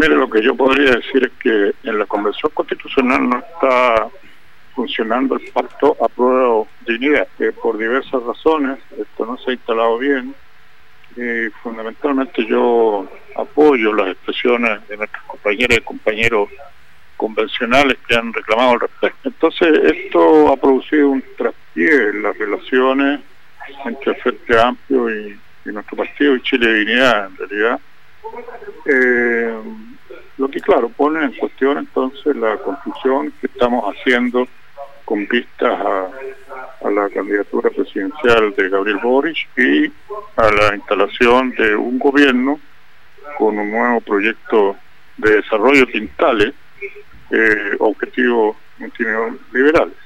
Mire, lo que yo podría decir es que en la Convención Constitucional no está funcionando el pacto Apruebo Dignidad, que por diversas razones esto no se ha instalado bien, y fundamentalmente yo apoyo las expresiones de nuestras compañeras y compañeros convencionales que han reclamado al respecto. Entonces esto ha producido un traspié en las relaciones entre el Frente Amplio y nuestro partido y Chile Dignidad, en realidad. Lo que claro pone en cuestión entonces la construcción que estamos haciendo con vistas a la candidatura presidencial de Gabriel Boric y a la instalación de un gobierno con un nuevo proyecto de desarrollo que instale objetivos multiliberales.